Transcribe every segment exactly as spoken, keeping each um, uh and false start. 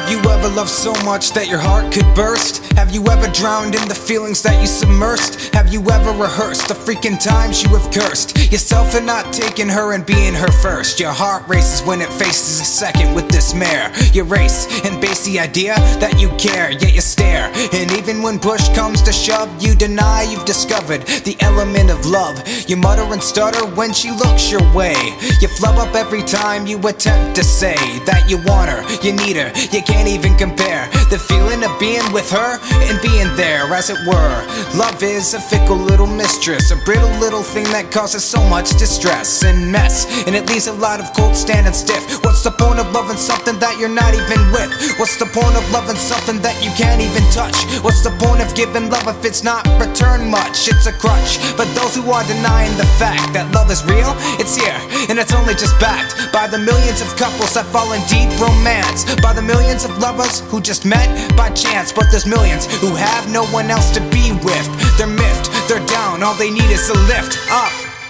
Have you ever loved so much that your heart could burst? Have you ever drowned in the feelings that you submersed? Have you ever rehearsed the freaking times you have cursed yourself for not taking her and being her first? Your heart races when it faces a second with this mare. You race and base the idea that you care, yet you stare. And even when push comes to shove, you deny you've discovered the element of love. You mutter and stutter when she looks your way. You flub up every time you attempt to say that you want her, you need her, you can't even compare the feeling of being with her and being there, as it were. Love is a fickle little mistress, a brittle little thing that causes so much distress and mess, and it leaves a lot of cold standing stiff. What's the point of loving something that you're not even with? What's the point of loving something that you can't even touch? What's the point of giving love if it's not returned much? It's a crutch for those who are denying the fact that love is real. It's here, and it's only just backed by the millions of couples that fall in deep romance, by the millions of lovers who just met by chance. But there's millions who have no one else to be with. They're miffed, they're down, all they need is a lift up.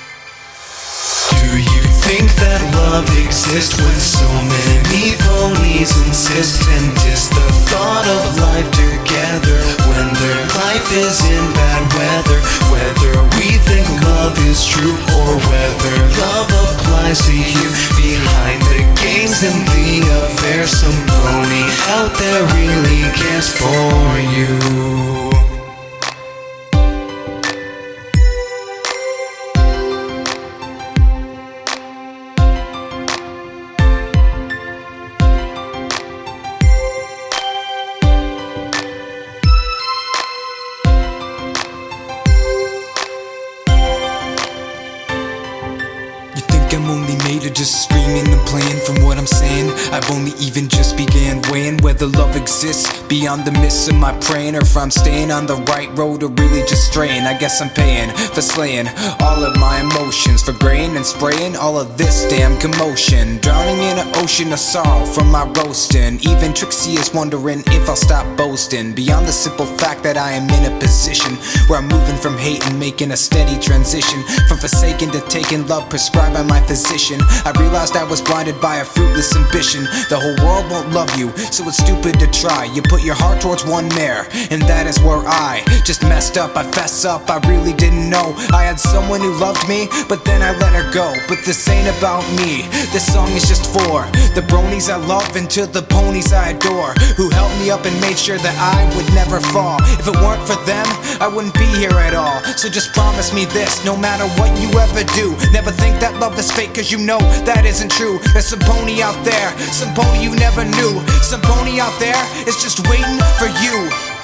Do you think that love exists when so many ponies insist? And is the thought of life together when their life is in bad weather? Whether we think love is true or whether love applies to you behind the games and the affairs, some pony out there really cares for you. I'm only made of just screaming and playing. From what I'm saying, I've only even just began weighing whether love exists beyond the mists of my praying, or if I'm staying on the right road or really just straying. I guess I'm paying for slaying all of my emotions, for graying and spraying all of this damn commotion, drowning in an ocean of sorrow from my roasting. Even Trixie is wondering if I'll stop boasting, beyond the simple fact that I am in a position where I'm moving from hate and making a steady transition, from forsaken to taking love prescribed by my physician. I realized I was blinded by a fruitless ambition. The whole world won't love you, so it's stupid to try. You put your heart towards one mare, and that is where I just messed up. I fess up, I really didn't know I had someone who loved me, but then I let her go. But this ain't about me, this song is just for the bronies I love and to the ponies I adore, who helped me up and made sure that I would never fall. If it weren't for them, I wouldn't be here at all. So just promise me this, no matter what you ever do, never think that love is fake, cause you know that isn't true. There's some pony out there, some pony you never knew, some pony out there is just waiting for you.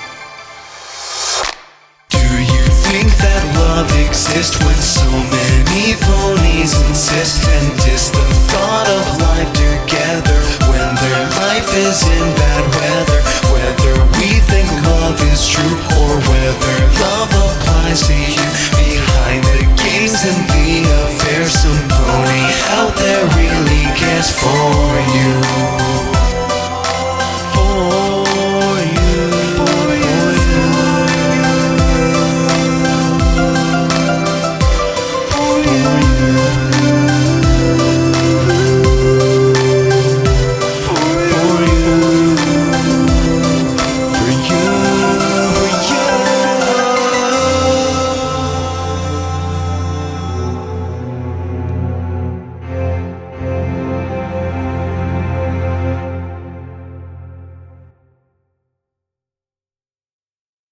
Do you think that love exists when so many ponies insist? And is the thought of life together when their life is in bad weather? Whether we think love is true or whether love applies to you behind the games and the affairs, some pony out there really cares for you.